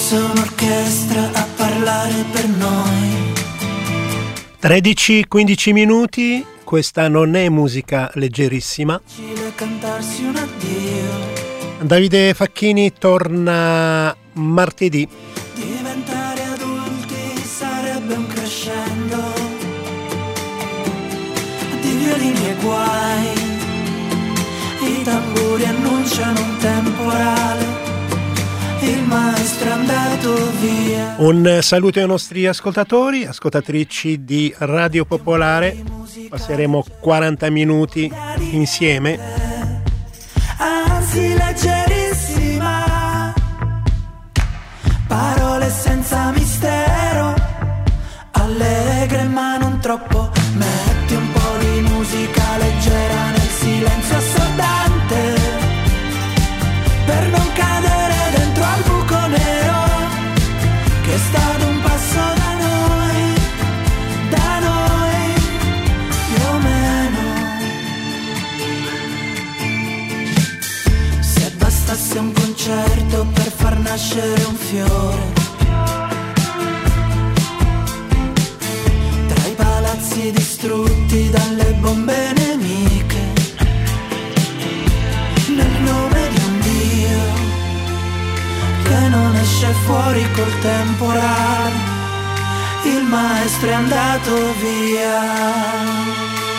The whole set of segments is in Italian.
fosse un'orchestra a parlare per noi. 13-15 minuti, questa non è musica leggerissima. Cantarsi un addio. Davide Facchini torna martedì. Diventare adulti sarebbe un crescendo di violini e guai. I tamburi annunciano un temporale. Il maestro è andato via. Un saluto ai nostri ascoltatori, ascoltatrici di Radio Popolare. Passeremo 40 minuti insieme. Anzi leggerissima, parole senza mistero, allegre ma non troppo. Metti un po' di musica leggera nel silenzio assordante, per non cadere dentro al buco nero che sta ad un passo da noi, più o meno. Se bastasse un concerto per far nascere un fiore, tra i palazzi distrutti dalle bombe nemiche, nel nome di un Dio che non esce fuori col temporale, il maestro è andato via.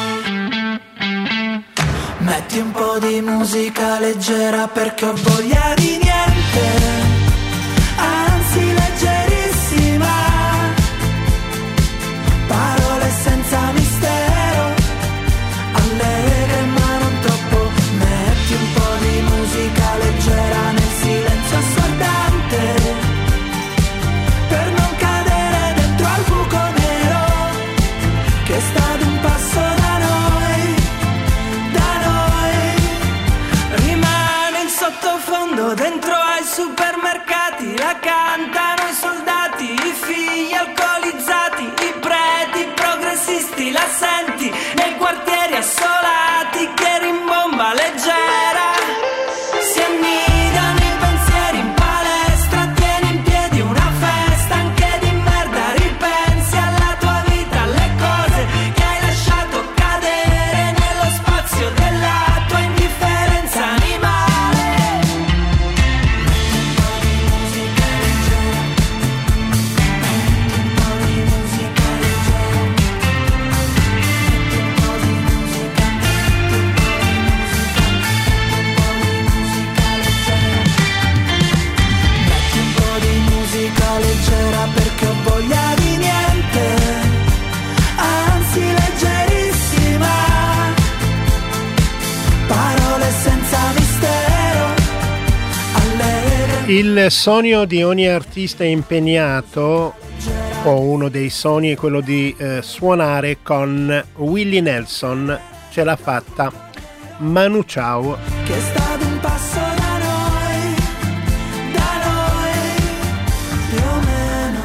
Metti un po' di musica leggera perché ho voglia di niente, anzi leggerissima, parole senza mistero, allegre ma non troppo. Metti un po' di musica leggera nel silenzio assordante, per non cadere dentro al buco nero che sta ad un passo da noi, rimane in sottofondo dentro ai supermercati, la cantano i soldati, i figli alcolizzati, i preti progressisti, la senti nei quartieri assolati che rimbomba leggera, si annidano i pensieri in palestra, tieni in piedi una festa anche di merda, ripensi alla tua vita, alle cose che hai lasciato cadere nello spazio della tua indifferenza animale. Metti un po' di musica leggera perché ho voglia di niente, anzi leggerissima, parole senza mistero, allegre. Il sogno di ogni artista impegnato, o uno dei sogni, è quello di suonare con Willie Nelson. Ce l'ha fatta Manu Chao. Che sta ad un passo da noi, più o meno.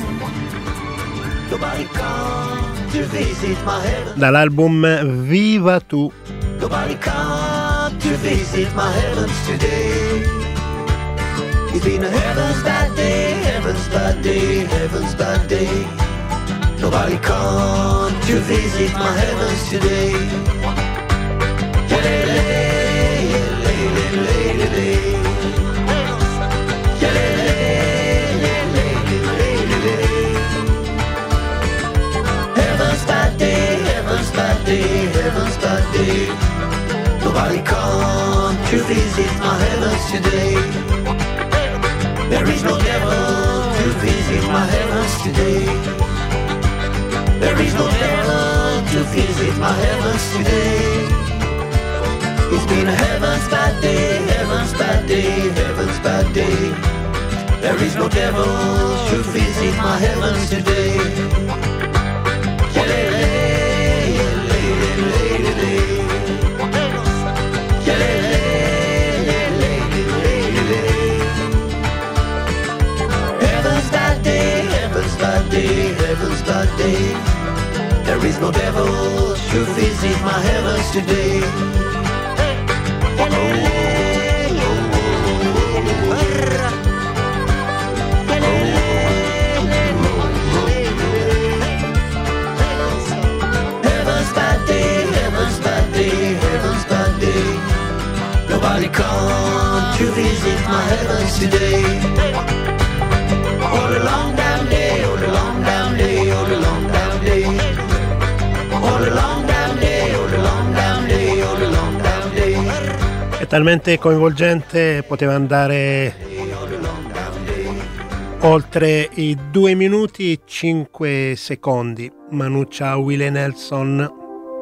Nobody come to visit my heaven. Dall'album Viva Tu. Nobody come to visit my heavens today. It's been a heavens bad day, heavens bad day, heavens bad day. Nobody come to visit my heavens today. Heavens bad day, heavens bad day, heavens bad day. Nobody come to visit my heavens today. There is no devil to visit my heavens today. There is no devil to visit my heavens today. It's been a heavens bad day, heavens bad day, heavens bad day. There is no devil to visit my heavens today. Heavens bad day, heavens bad day, heavens bad day. There is no devil to visit my heavens today. come to visit my heavens today. All the long damn day, all the long damn day, all the long damn day. All the long damn day, all the long damn day, all the long damn day. È talmente coinvolgente, poteva andare oltre i 2 minuti e 5 secondi. Manuccia Willie Nelson.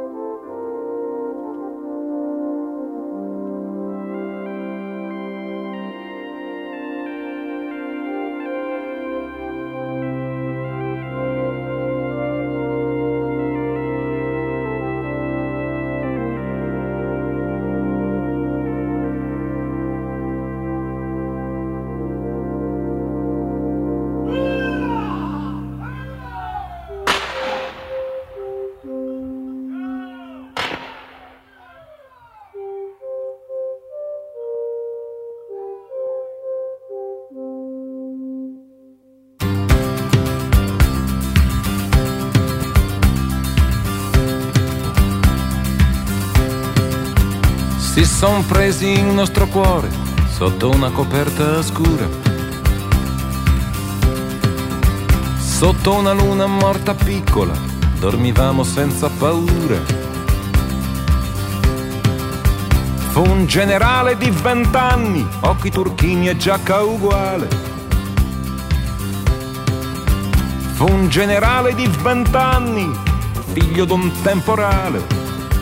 Si son presi il nostro cuore sotto una coperta scura, sotto una luna morta piccola, dormivamo senza paura. Fu un generale di 20 anni, occhi turchini e giacca uguale. Fu un generale di 20 anni, figlio d'un temporale.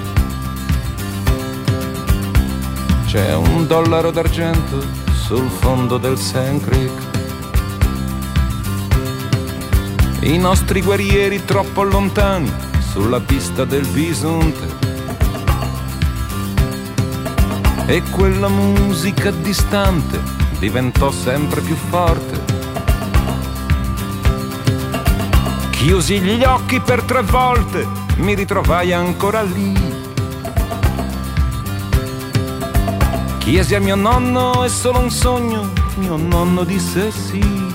C'è un dollaro d'argento sul fondo del Sand Creek. I nostri guerrieri troppo lontani sulla pista del bisonte. E quella musica distante diventò sempre più forte. Chiusi gli occhi per 3 volte, mi ritrovai ancora lì. Chiesi a mio nonno, è solo un sogno, mio nonno disse sì.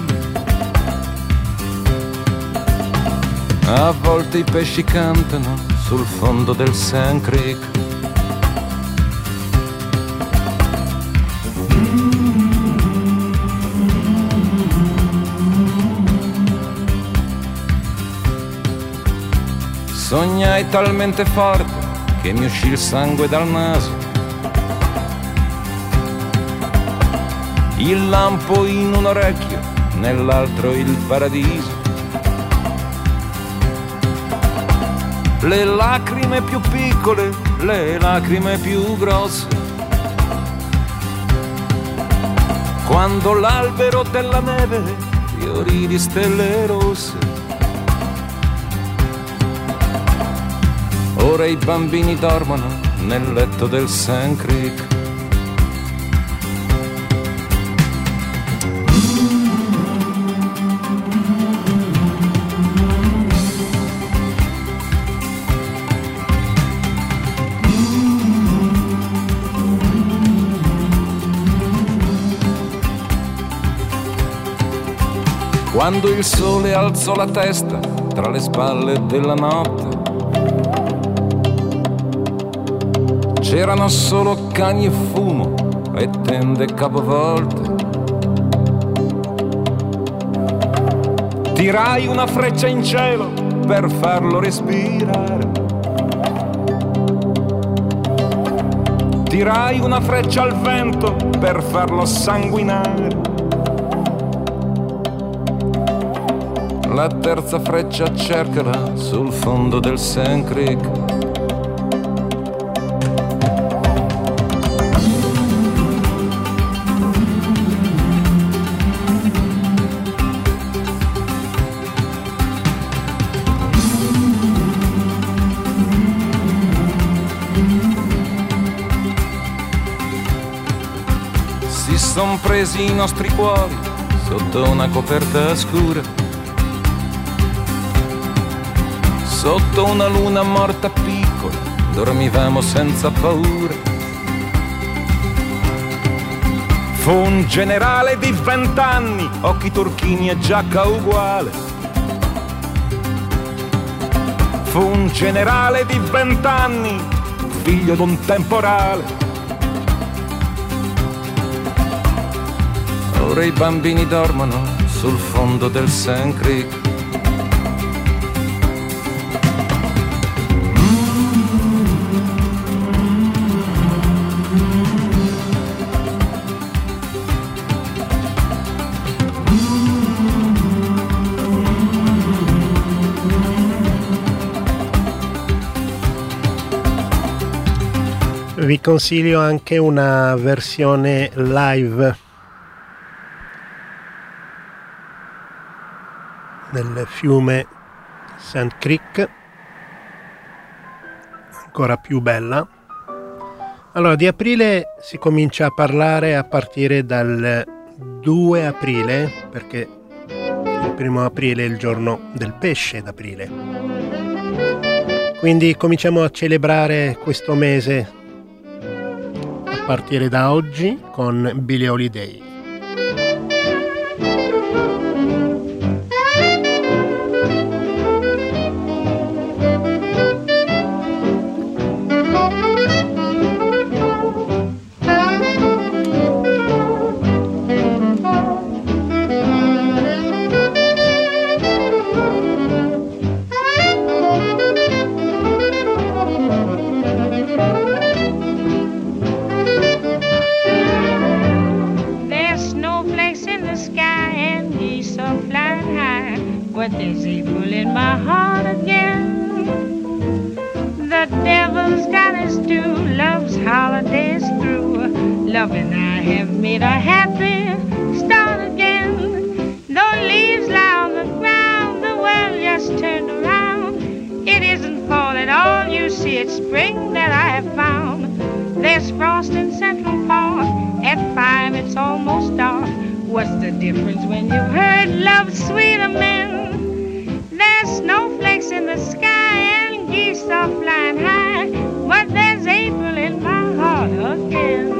A volte i pesci cantano sul fondo del Sand Creek. Sognai talmente forte che mi uscì il sangue dal naso. Il lampo in un orecchio, nell'altro il paradiso. Le lacrime più piccole, le lacrime più grosse. Quando l'albero della neve fiorì di stelle rosse. Ora i bambini dormono nel letto del Sand Creek. Quando il sole alzò la testa tra le spalle della notte, c'erano solo cani e fumo e tende capovolte. Tirai una freccia in cielo per farlo respirare. Tirai una freccia al vento per farlo sanguinare. La terza freccia cercala sul fondo del Sand Creek. Si son presi i nostri cuori sotto una coperta scura, sotto una luna morta piccola, dormivamo senza paura. Fu un generale di 20 anni, occhi turchini e giacca uguale. Fu un generale di 20 anni, figlio d'un temporale. ora i bambini dormono sul fondo del Sand Creek. Vi consiglio anche una versione live del fiume Sand Creek, ancora più bella. Allora, di aprile si comincia a parlare a partire dal 2 aprile, perché il 1 aprile è il giorno del pesce d'aprile. Quindi cominciamo a celebrare questo mese a partire da oggi con Billie Holiday. But there's April in my heart again. The devil's got his due, love's holidays through. Love and I have made a happy start again. Though leaves lie on the ground, the world just turned around. It isn't fall at all, you see it's spring that I have found. There's frost in Central Park, at 5 it's almost dark. What's the difference when you've heard love's sweet amen? There's snowflakes in the sky and geese are flying high, but there's April in my heart again.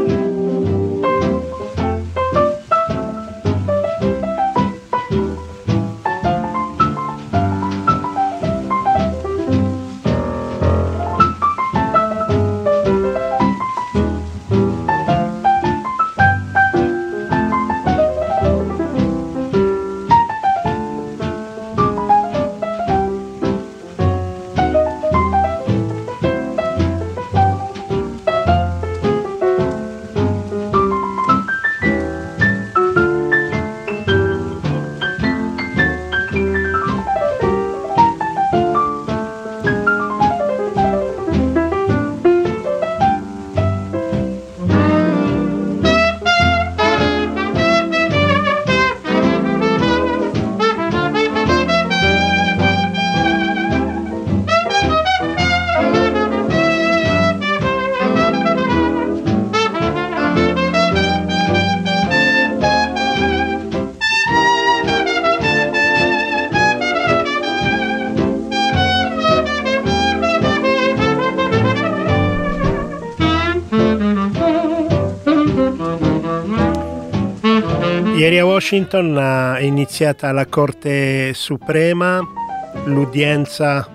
Ieri a Washington è iniziata la Corte Suprema, l'udienza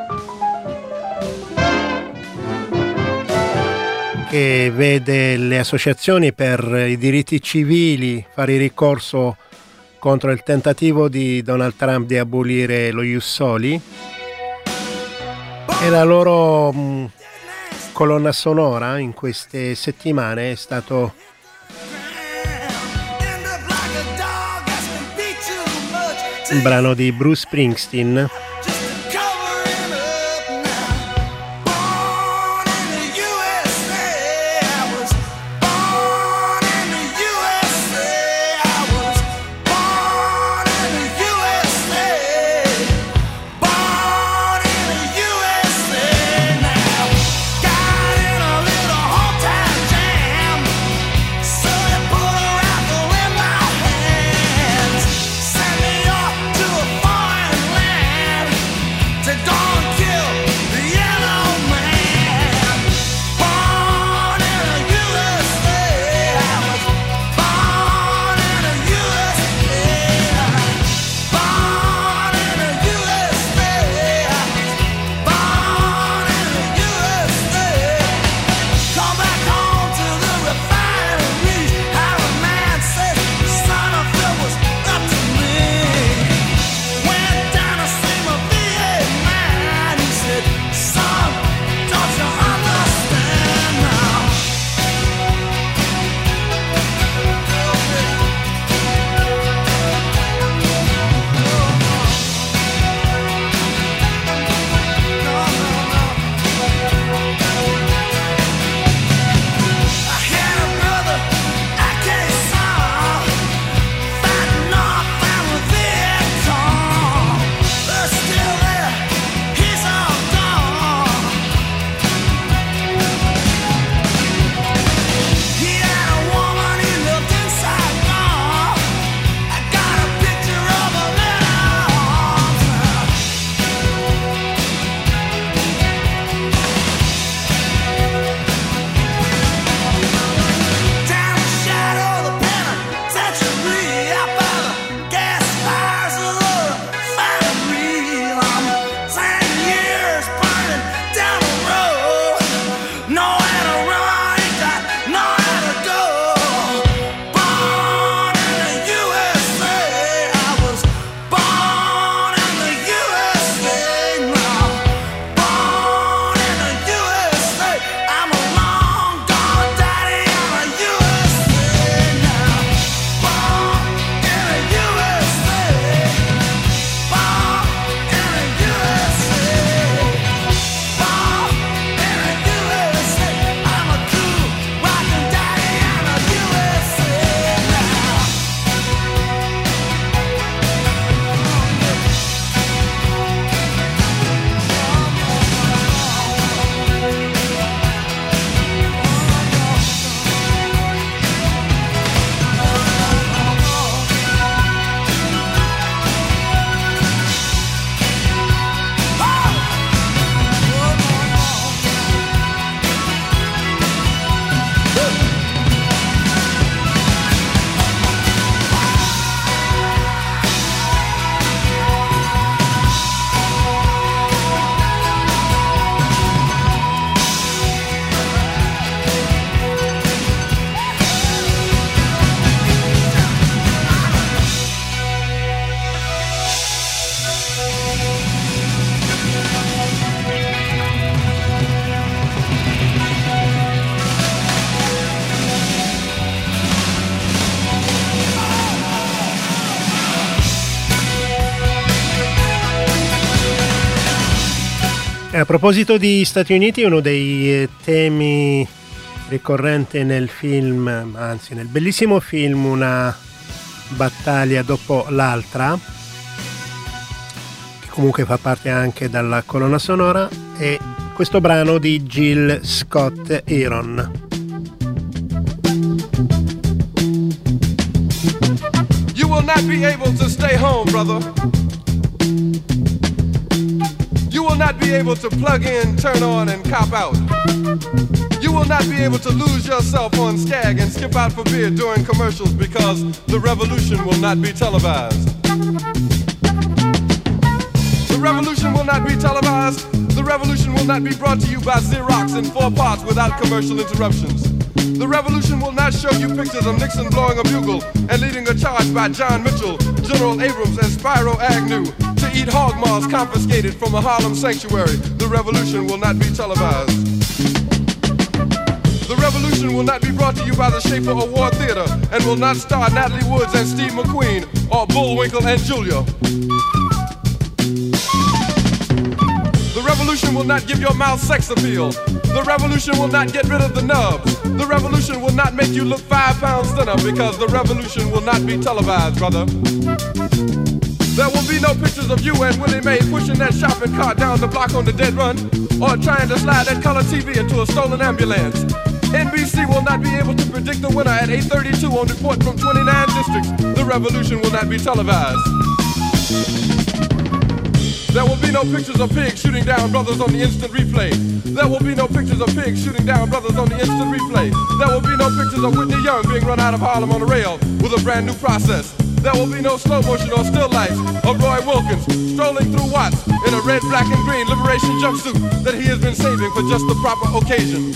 che vede le associazioni per i diritti civili fare ricorso contro il tentativo di Donald Trump di abolire lo Ius Soli, e la loro colonna sonora in queste settimane è stato un brano di Bruce Springsteen, A proposito di Stati Uniti, uno dei temi ricorrente nel film, anzi nel bellissimo film Una battaglia dopo l'altra, che comunque fa parte anche dalla colonna sonora, è questo brano di Jill Scott Heron. You will not be able to stay home, brother. You will not be able to plug in, turn on, and cop out. You will not be able to lose yourself on Skag and skip out for beer during commercials because the revolution will not be televised. The revolution will not be televised. The revolution will not be brought to you by Xerox in 4 parts without commercial interruptions. The revolution will not show you pictures of Nixon blowing a bugle and leading a charge by John Mitchell, General Abrams, and Spyro Agnew to eat hog maws confiscated from a Harlem sanctuary. The revolution will not be televised. The revolution will not be brought to you by the Schaefer Award Theater and will not star Natalie Woods and Steve McQueen or Bullwinkle and Julia. The revolution will not give your mouth sex appeal. The revolution will not get rid of the nubs. The revolution will not make you look 5 pounds thinner because the revolution will not be televised, brother. There will be no pictures of you and Willie Mae pushing that shopping cart down the block on the dead run or trying to slide that color TV into a stolen ambulance. NBC will not be able to predict the winner at 8:32 on report from 29 districts. The revolution will not be televised. There will be no pictures of pigs shooting down brothers on the instant replay. There will be no pictures of pigs shooting down brothers on the instant replay. There will be no pictures of Whitney Young being run out of Harlem on a rail with a brand new process. There will be no slow motion or still lights of Roy Wilkins strolling through Watts in a red, black, and green liberation jumpsuit that he has been saving for just the proper occasion.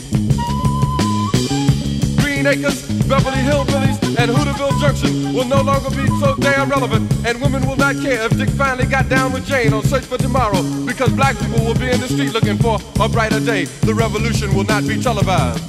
Green Acres, Beverly Hillbillies, and Hooterville Junction will no longer be so damn relevant, and women will not care if Dick finally got down with Jane on Search for Tomorrow, because black people will be in the street looking for a brighter day. The revolution will not be televised.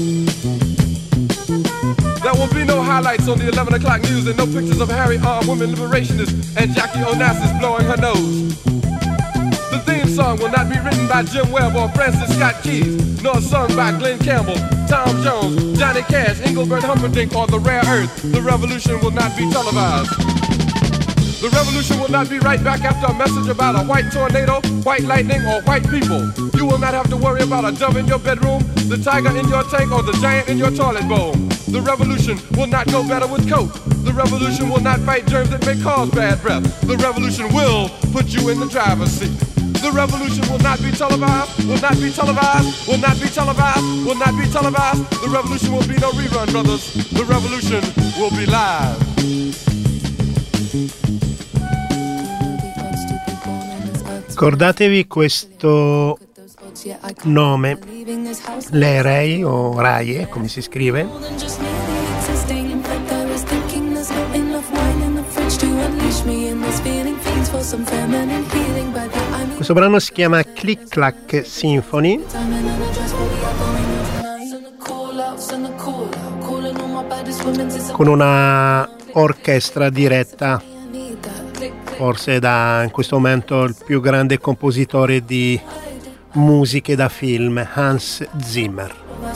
There will be no highlights on the 11 o'clock news and no pictures of Harry armed women liberationists and Jackie Onassis blowing her nose. The theme song will not be written by Jim Webb or Francis Scott Keys, nor sung by Glenn Campbell, Tom Jones, Johnny Cash, Engelbert Humperdinck, or The Rare Earth. The revolution will not be televised. The revolution will not be right back after a message about a white tornado, white lightning, or white people. You will not have to worry about a dove in your bedroom, the tiger in your tank, or the giant in your toilet bowl. The revolution will not go better with Coke. The revolution will not fight germs that may cause bad breath. The revolution will put you in the driver's seat. The revolution will not be televised, will not be televised, will not be televised, will not be televised. The revolution will be no rerun, brothers. The revolution will be live. Ricordatevi questo nome, le Ray o Raye, come si scrive. Questo brano si chiama Click Clack Symphony. Con una orchestra diretta, forse in questo momento il più grande compositore di musiche da film, Hans Zimmer.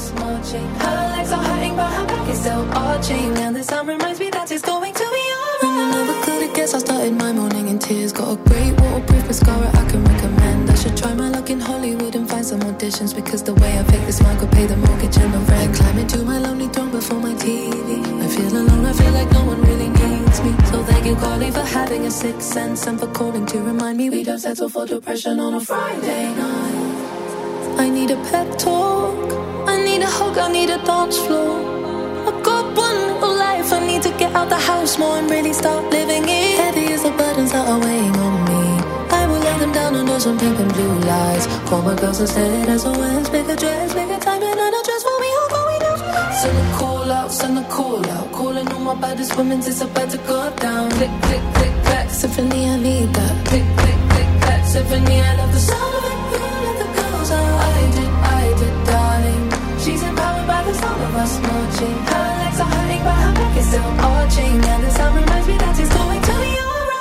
I started my morning in tears. Got a great waterproof mascara I can recommend. I should try my luck in Hollywood and find some auditions, because the way I fake this smile could pay the mortgage and the rent. Climbing to my lonely throne before my TV. I feel alone, I feel like no one really needs me. So thank you, Carly, for having a sixth sense and for calling to remind me we don't settle for depression on a Friday night. I need a pep talk, I need a hug, I need a dance floor. I've got one little life, I need to get out the house more and really start living it. Heavy as the burdens that are weighing on me, I will lay them down under some pink and blue lights. Call my girls instead as always. Make a dress, make a time and a dress for me, all going out. Send a call out, send a call out. Calling all my baddest women, it's about to go down. Click, click, click, clack, symphony, I need that. Click, click, click, clack, symphony, I love the sound of it. You let the girls out. I did, darling. She's empowered by the sound of us marching. Her legs are hurting, but her back is still arching. And the sound reminds me that it's going to be alright.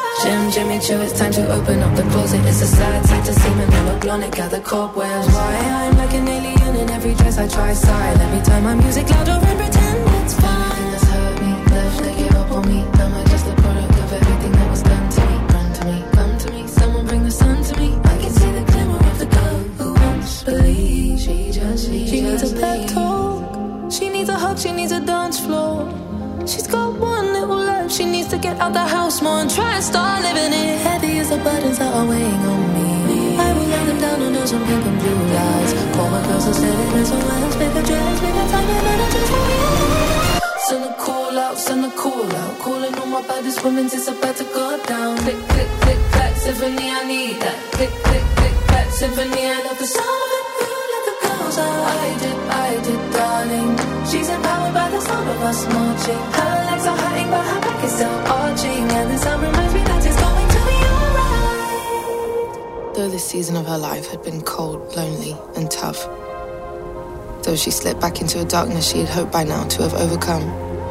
Jimmy Choo, it's time to open up the closet. It's a sad sight to see me never blown it, gather cobwebs. Why I'm like an alien in every dress I try. Sigh, let me turn my music louder and pretend it's fine. Everything that's hurt me, left, they gave up on me. Am I just a product of everything that was done to me? Run to me, come to me, someone bring the sun to me. I can see the glimmer of the girl who won't believe. She needs a pep talk, she needs a hug, she needs a dance floor. She's got one little life, she needs to get out the house more and try and start living it. Heavy as the burdens that are weighing on me, I will lay them down on those pink and blue lights. Call my girls and say that there's a last, make a dress, make a time and energy for me. Send the call out, send the call out. Calling all my baddest women, it's about to go down. Click, click, click, clack, symphony, I need that. Click, click, click, clack, symphony, I love the sound of it. Let the girls out. I did, darling. She's empowered by the sound of us marching. Her legs are hurting, but her back is still arching. And the sound reminds me that it's going to be alright. Though this season of her life had been cold, lonely, and tough, though she slipped back into a darkness she had hoped by now to have overcome,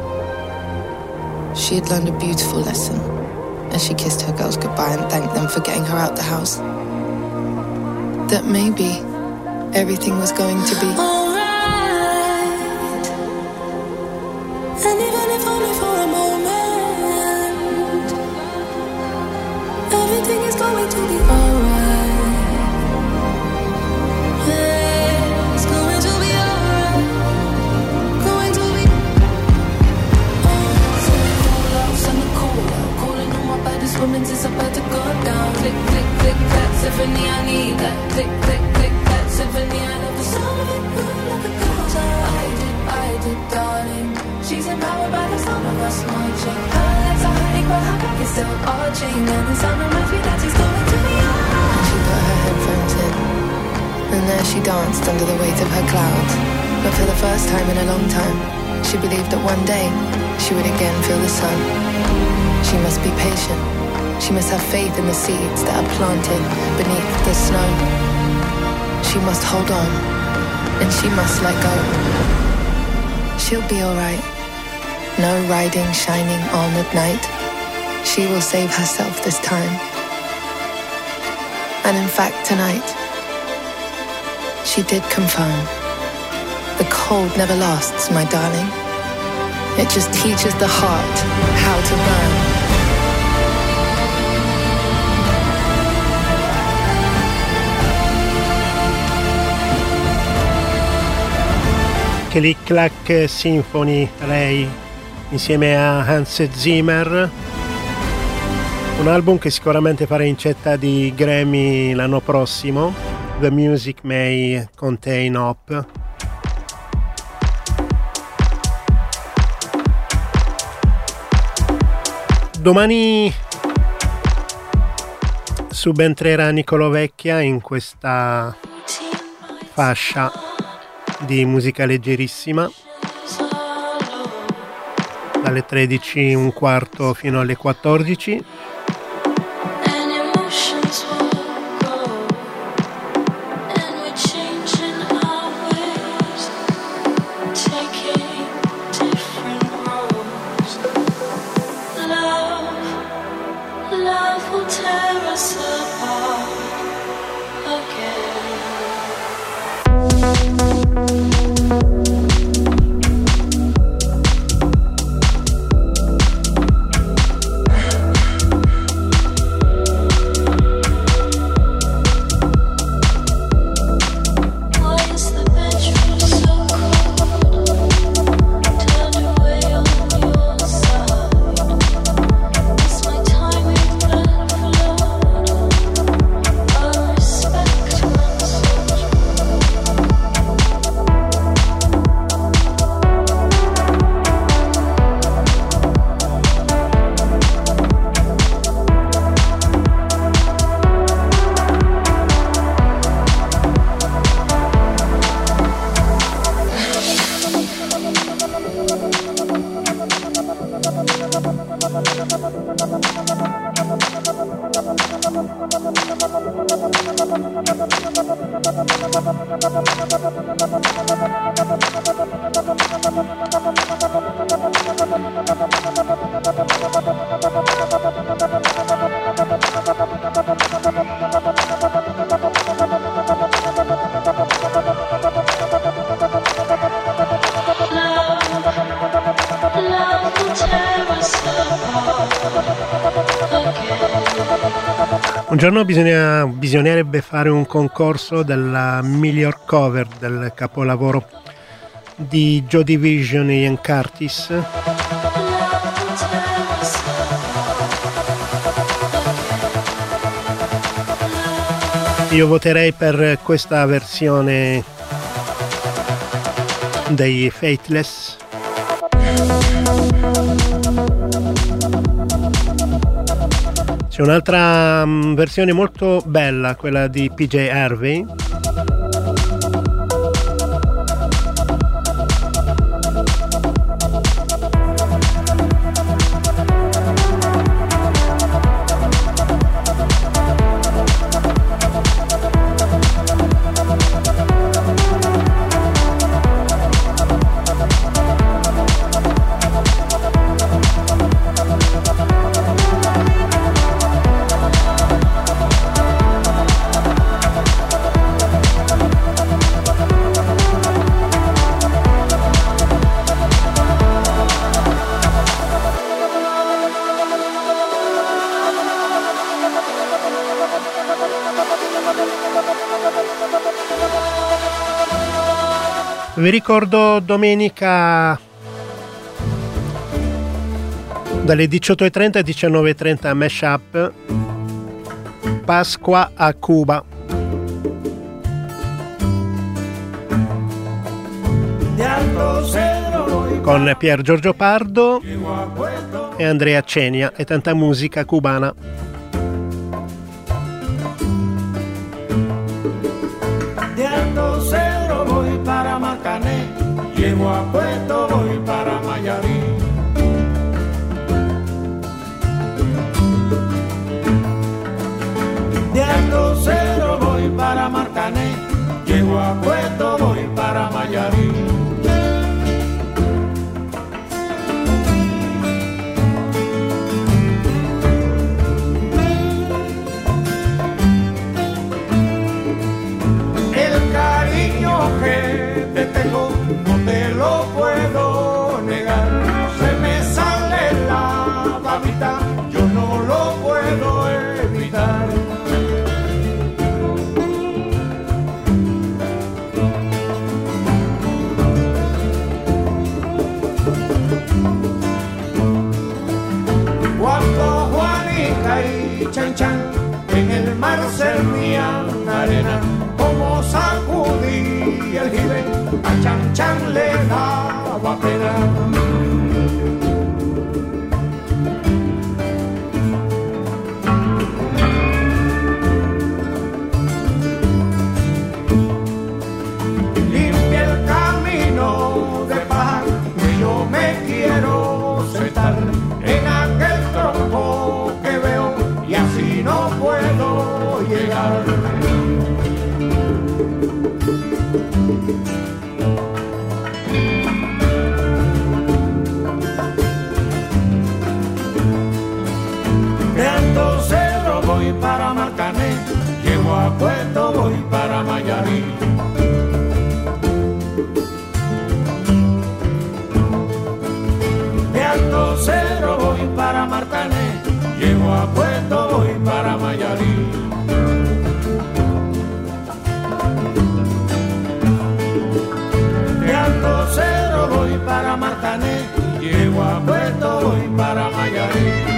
she had learned a beautiful lesson as she kissed her girls goodbye and thanked them for getting her out the house. That maybe everything was going to be alright. And even if only for a moment, everything is going to be alright. It's going to be alright. Going to be. Send the call out. Calling all my baddest women, it's about to go down. Click, click, click, clack, symphony, I need that. Click, click, click, clack, symphony, I love the sound of it. Like a girl's I did, darling. She's empowered by the sound of us marching. Her legs are hurting, but her back is still arching. And the sound reminds me that it's going to be alright. She put her headphones in, and there she danced under the weight of her clouds. But for the first time in a long time, she believed that one day she would again feel the sun. She must be patient. She must have faith in the seeds that are planted beneath the snow. She must hold on, and she must let go. She'll be alright. No riding shining on at night. She will save herself this time. And in fact, tonight, she did confirm. The cold never lasts, my darling. It just teaches the heart how to burn. Click Clack Symphony, lei insieme a Hans Zimmer, un album che sicuramente farà incetta di Grammy l'anno prossimo. The Music May Contain Hope. Domani subentrerà Nicolò Vecchia in questa fascia di musica leggerissima dalle 13:15 fino alle 14. Un giorno bisognerebbe fare un concorso della miglior cover del capolavoro di Joy Division e Ian Curtis. Io voterei per questa versione dei Faithless. C'è un'altra versione molto bella, quella di PJ Harvey. Vi ricordo domenica dalle 18:30 alle 19:30 Mashup Pasqua a Cuba con Pier Giorgio Pardo e Andrea Cenia e tanta musica cubana. Llego a Puerto, voy para Mayarí. De Alto Cero voy para Marcané. Llego a Puerto, voy para Mayarí. El cariño que te tengo te lo puedo negar, se me sale la babita, yo no lo puedo evitar. Cuando Juanita y Chan Chan en el mar servían arena, como sacudí el jibe, a Chan Chan le daba pena. Limpia el camino de paz, que yo me quiero sentar en aquel tronco que veo y así no puedo llegar. De Alto Cerro voy para Marcané, llego a Puerto, voy para Mayarí. De Alto Cerro voy para Marcané, llego a Puerto, voy para Mayarí. De Alto Cerro voy para Marcané, llego a Puerto, voy para Mayarí.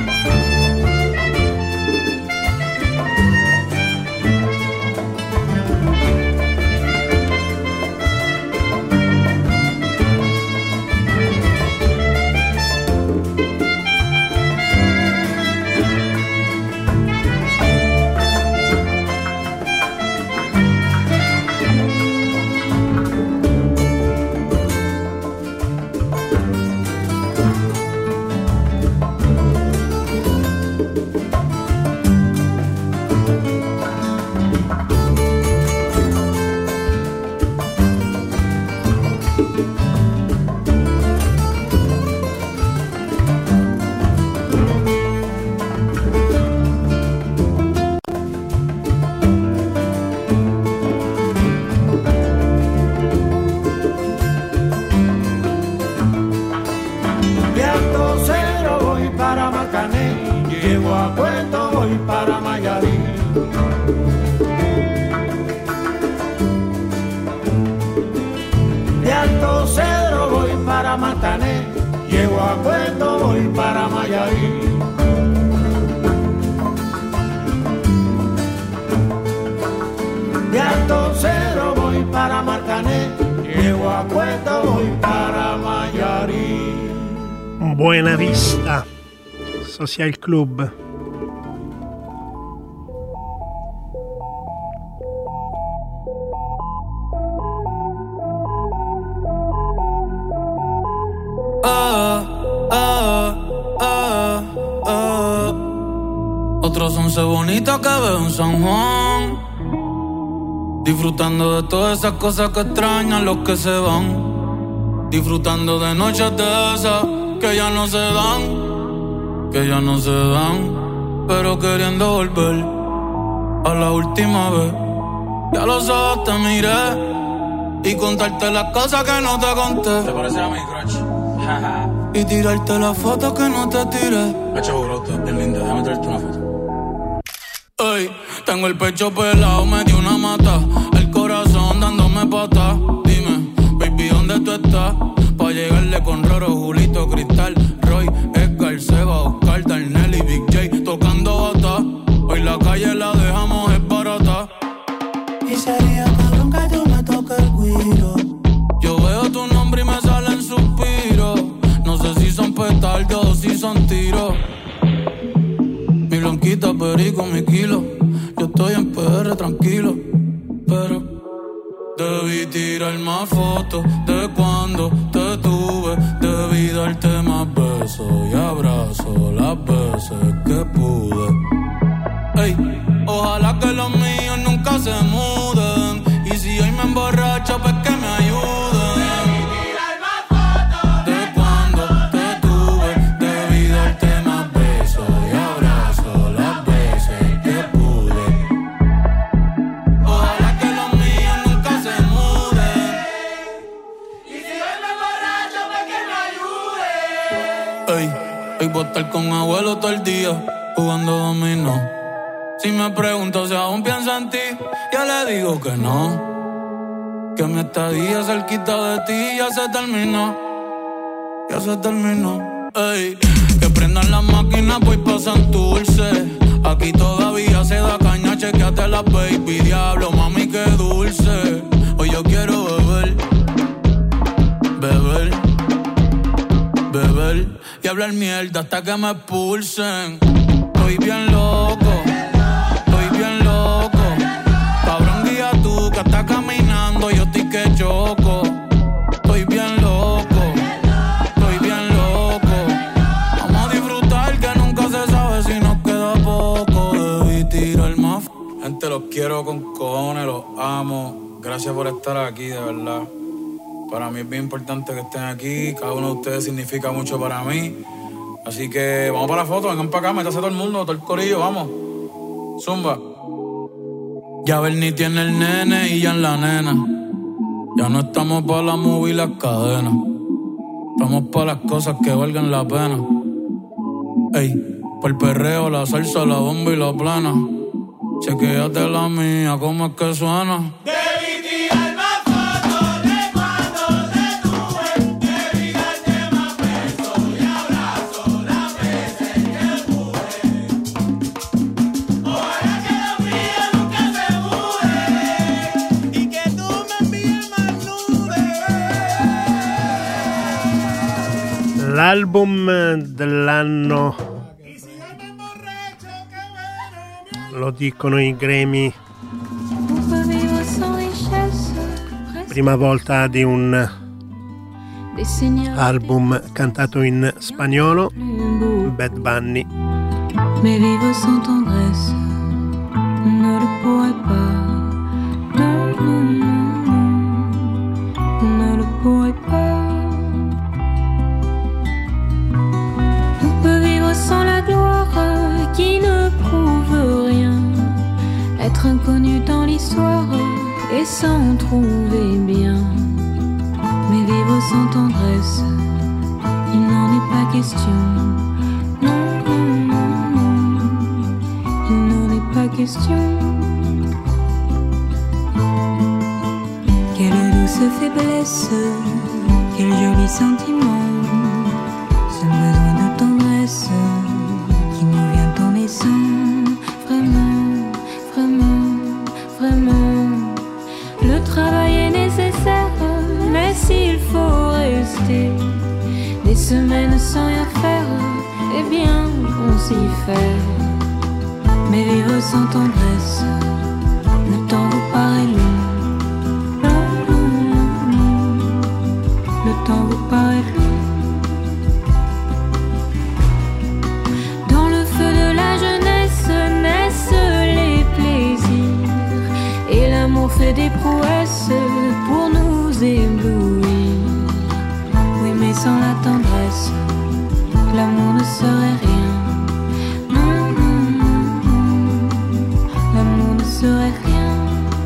Mayarí. De Alto Cero voy para Marcané, llego a Cuesta voy para Mayarí. Buena Vista Social Club. Otros 11 bonitos que veo en San Juan, disfrutando de todas esas cosas que extrañan los que se van, disfrutando de noches de esas que ya no se dan, que ya no se dan, pero queriendo volver a la última vez. Ya los ojos te miré y contarte las cosas que no te conté. ¿Te parece a mi crush? Y tirarte las fotos que no te tiré. Hacho, bro, es linda, déjame traerte una foto. Ey, tengo el pecho pelado, me dio una mata, el corazón dándome pata. Dime, baby, ¿dónde tú estás? Pa' llegarle con Roro, Julito, Cristal, Roy, Edgar, Seba, Oscar, Darnell y Big J tocando bata. Hoy la calle la dejamos es barata. Y sería cabrón que tú me toques el guiro. Yo veo tu nombre y me salen suspiros. No sé si son petardos o si son tiros. Mi blanquita, perico, mi kilo. Yo estoy en PR tranquilo, pero debí tirar más fotos de cuando te tuve. Debí darte más besos y abrazos las veces que pude. Ey, ojalá que los míos nunca se muden. Y si hoy me emborracho, pues que me ayuden. Voy a estar con abuelo todo el día jugando dominó. Si me pregunto si aún pienso en ti, ya le digo que no. Que mi estadía cerquita de ti ya se terminó. Ya se terminó. Ey, que prendan las máquinas, voy pa' Santurce. Aquí todavía se da caña, chequeate la baby. Diablo, mami, qué dulce. Hoy yo quiero beber, beber, beber y hablar mierda hasta que me expulsen. Estoy bien loco, estoy bien loco. Cabrón, guía tú que estás caminando, yo estoy que choco. Estoy bien loco, estoy bien loco. Vamos a disfrutar que nunca se sabe si nos queda poco. Debí tirar más. Gente, los quiero con cojones, los amo. Gracias por estar aquí, de verdad. Para mí es bien importante que estén aquí. Cada uno de ustedes significa mucho para mí. Así que vamos para la foto, vengan para acá, métase todo el mundo, todo el corillo, vamos. Zumba. Ya Bernie tiene el nene y ya en la nena. Ya no estamos para la movie y las cadenas. Estamos para las cosas que valgan la pena. Ey, por el perreo, la salsa, la bomba y la plana. Chequéate la mía, cómo es que suena. L'album dell'anno lo dicono i Grammy, prima volta di un album cantato in spagnolo, Bad Bunny. Mais vivre sans tendresse ne le pourrait pas. Ne le pourrait pas. On peut vivre sans la gloire qui ne prouve rien, être inconnu dans l'histoire et s'en trouver bien. Mais vivre sans tendresse, il n'en est pas question. Non, non, non, non, il n'en est pas question. Quelle douce faiblesse, quel joli sentiment, ce besoin de tendresse. s'y faire. Mais vivre sans tendresse, le temps vous paraît long. Non, non, non, non, le temps vous paraît long. Dans le feu de la jeunesse naissent les plaisirs, et l'amour fait des prouesses pour nous éblouir. Oui, mais sans la tendresse, l'amour ne serait rien. Non, non, non, non, l'amour ne serait rien.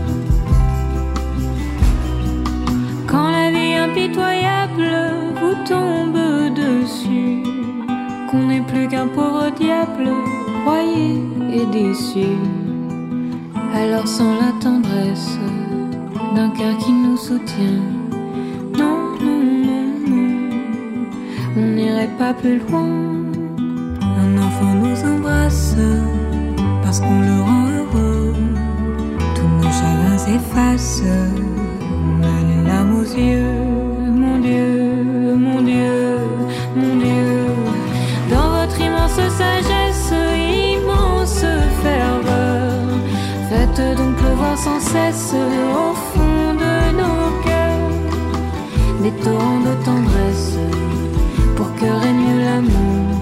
Quand la vie impitoyable vous tombe dessus, qu'on n'est plus qu'un pauvre diable, broyé et déçu, alors sans la tendresse d'un cœur qui nous soutient, non, non, non, non, on n'irait pas plus loin. Un enfant nous embrasse parce qu'on le rend heureux, tous nos chagrins s'effacent, on a les larmes aux yeux. Mon Dieu, mon Dieu, mon Dieu, dans votre immense sagesse, immense ferveur, faites donc pleuvoir sans cesse au fond de nos cœurs des torrents de tendresse, pour que règne l'amour,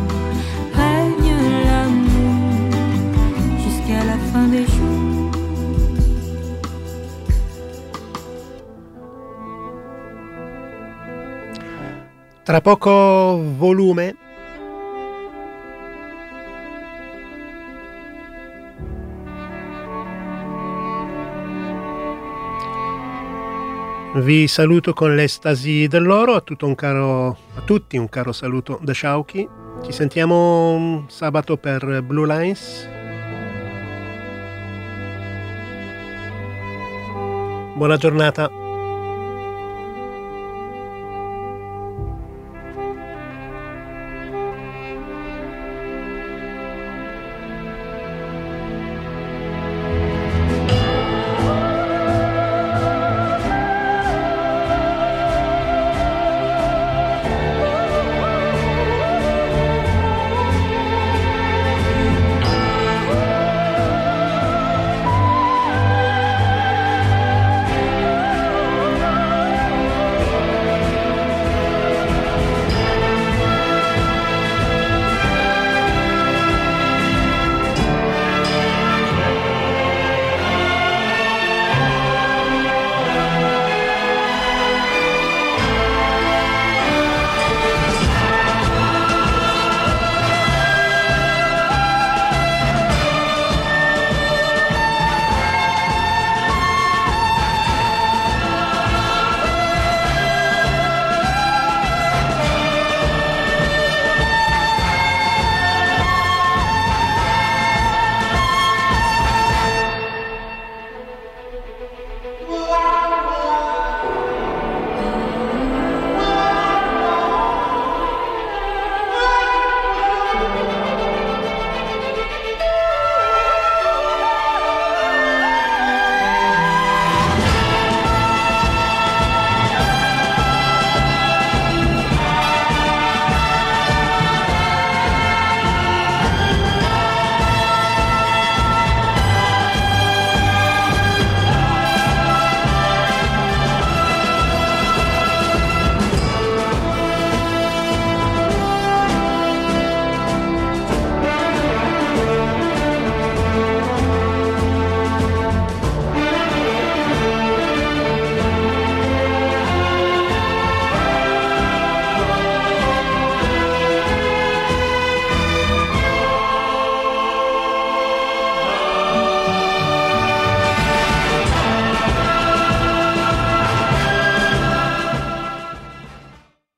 jusqu'à la fin des jours. Tra poco volume. Vi saluto con l'estasi dell'oro, a tutti un caro saluto da Sciauchi. Ci sentiamo sabato per Blue Lines. Buona giornata.